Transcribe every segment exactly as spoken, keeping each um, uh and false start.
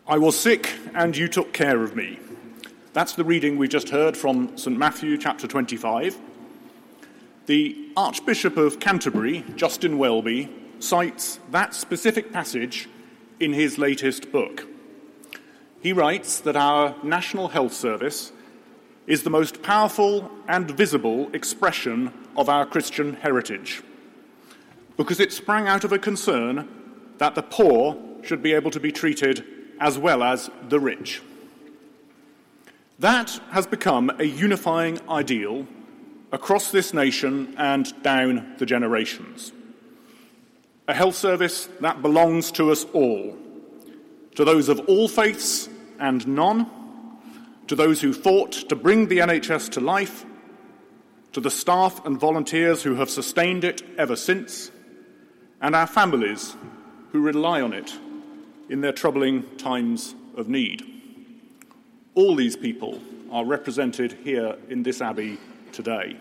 I was sick, and you took care of me. That's the reading we just heard from Saint Matthew chapter twenty-five. The Archbishop of Canterbury, Justin Welby, cites that specific passage in his latest book. He writes that our National Health Service is the most powerful and visible expression of our Christian heritage, because it sprang out of a concern that the poor should be able to be treated as well as the rich. That has become a unifying ideal across this nation and down the generations. A health service that belongs to us all, to those of all faiths and none, to those who fought to bring the N H S to life, to the staff and volunteers who have sustained it ever since, and our families who rely on it in their troubling times of need. All these people are represented here in this Abbey today.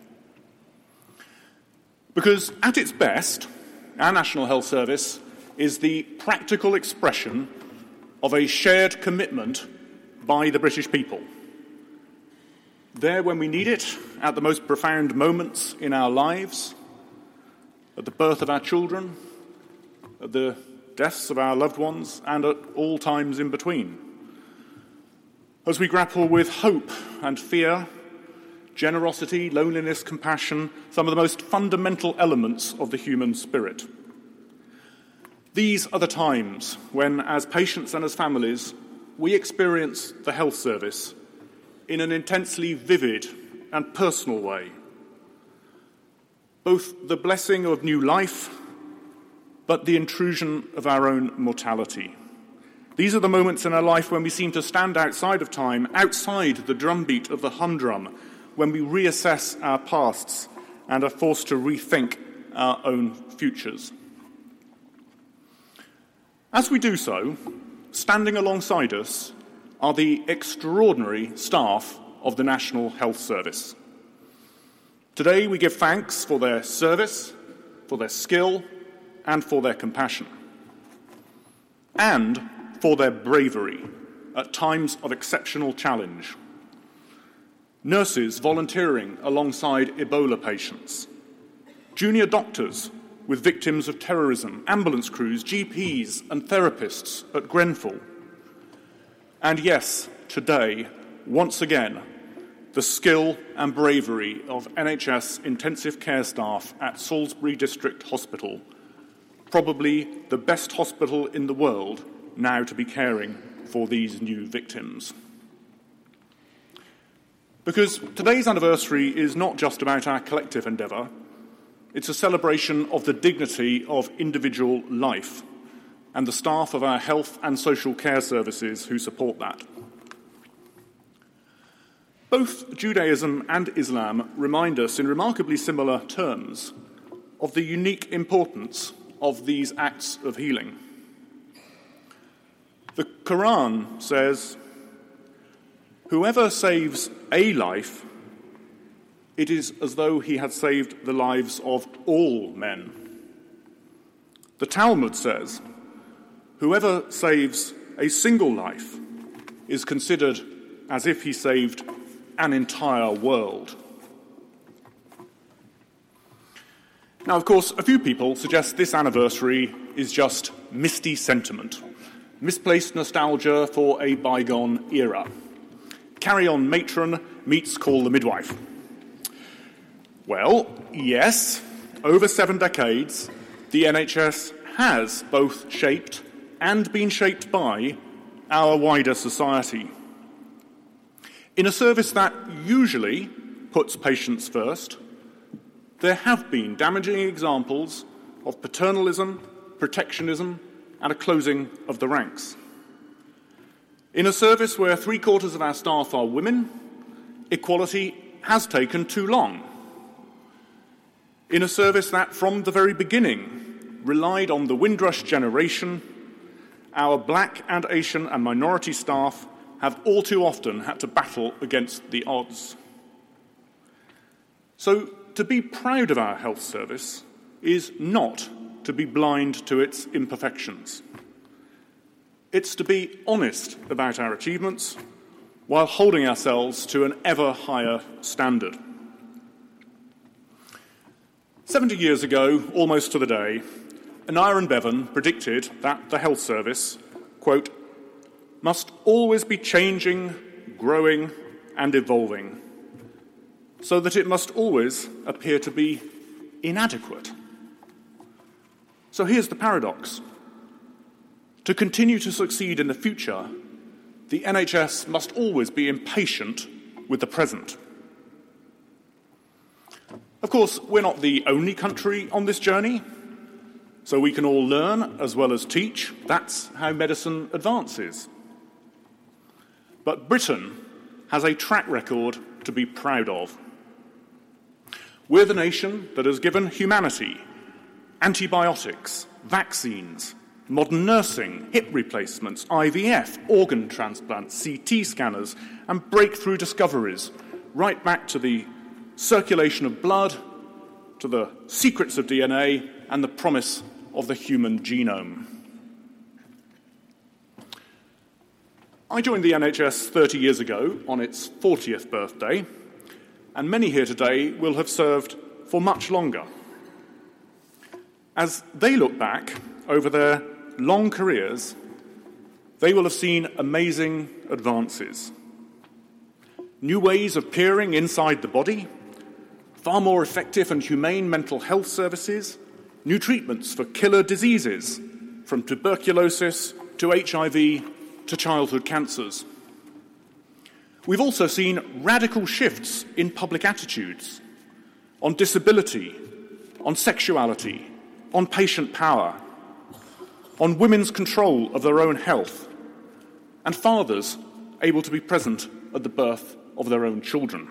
Because at its best, our National Health Service is the practical expression of a shared commitment by the British people. There when we need it, at the most profound moments in our lives, at the birth of our children, at the deaths of our loved ones, and at all times in between. As we grapple with hope and fear, generosity, loneliness, compassion, some of the most fundamental elements of the human spirit. These are the times when, as patients and as families, we experience the health service in an intensely vivid and personal way. Both the blessing of new life, but the intrusion of our own mortality. These are the moments in our life when we seem to stand outside of time, outside the drumbeat of the humdrum, when we reassess our pasts and are forced to rethink our own futures. As we do so, standing alongside us are the extraordinary staff of the National Health Service. Today we give thanks for their service, for their skill, and for their compassion, and for their bravery at times of exceptional challenge. Nurses volunteering alongside Ebola patients, junior doctors with victims of terrorism, ambulance crews, G Ps and therapists at Grenfell. And yes, today, once again, the skill and bravery of N H S intensive care staff at Salisbury District Hospital, probably the best hospital in the world now to be caring for these new victims. Because today's anniversary is not just about our collective endeavour, it's a celebration of the dignity of individual life and the staff of our health and social care services who support that. Both Judaism and Islam remind us in remarkably similar terms of the unique importance of these acts of healing. The Quran says, "Whoever saves a life, it is as though he had saved the lives of all men." The Talmud says, "Whoever saves a single life is considered as if he saved an entire world." Now, of course, a few people suggest this anniversary is just misty sentiment, misplaced nostalgia for a bygone era. Carry on matron meets call the midwife. Well, yes, over seven decades, the N H S has both shaped and been shaped by our wider society. In a service that usually puts patients first, there have been damaging examples of paternalism, protectionism, and a closing of the ranks. In a service where three-quarters of our staff are women, equality has taken too long. In a service that, from the very beginning, relied on the Windrush generation, our black and Asian and minority staff have all too often had to battle against the odds. So, to be proud of our health service is not to be blind to its imperfections. It's to be honest about our achievements while holding ourselves to an ever higher standard. Seventy years ago, almost to the day, Aneurin Bevan predicted that the health service, quote, must always be changing, growing and evolving, so that it must always appear to be inadequate. So here's the paradox. To continue to succeed in the future, the N H S must always be impatient with the present. Of course, we're not the only country on this journey, so we can all learn as well as teach. That's how medicine advances. But Britain has a track record to be proud of. We're the nation that has given humanity antibiotics, vaccines, modern nursing, hip replacements, I V F, organ transplants, C T scanners, and breakthrough discoveries, right back to the circulation of blood, to the secrets of D N A, and the promise of the human genome. I joined the N H S thirty years ago on its fortieth birthday, and many here today will have served for much longer. As they look back over their long careers, they will have seen amazing advances. New ways of peering inside the body, far more effective and humane mental health services, new treatments for killer diseases, from tuberculosis to H I V to childhood cancers. We've also seen radical shifts in public attitudes on disability, on sexuality, on patient power, on women's control of their own health, and fathers able to be present at the birth of their own children.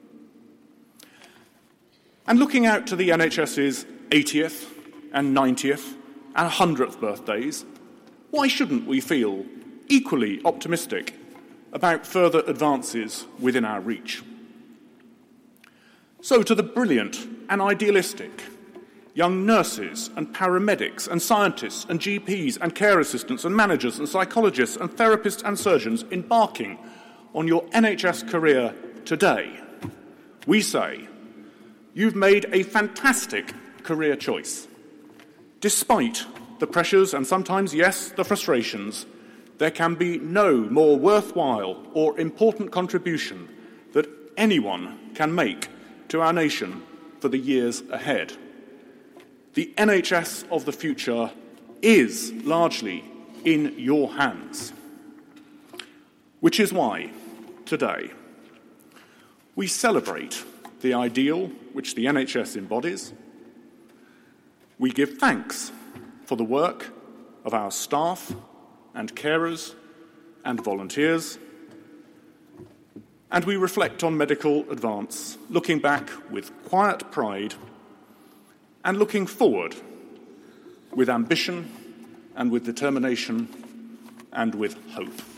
And looking out to the NHS's eightieth and ninetieth and one hundredth birthdays, why shouldn't we feel equally optimistic about further advances within our reach? So to the brilliant and idealistic, young nurses and paramedics and scientists and G Ps and care assistants and managers and psychologists and therapists and surgeons embarking on your N H S career today, we say, you've made a fantastic career choice. Despite the pressures and sometimes, yes, the frustrations, there can be no more worthwhile or important contribution that anyone can make to our nation for the years ahead. The N H S of the future is largely in your hands. Which is why, today, we celebrate the ideal which the N H S embodies. We give thanks for the work of our staff and carers and volunteers. And we reflect on medical advance, looking back with quiet pride and looking forward with ambition and with determination and with hope.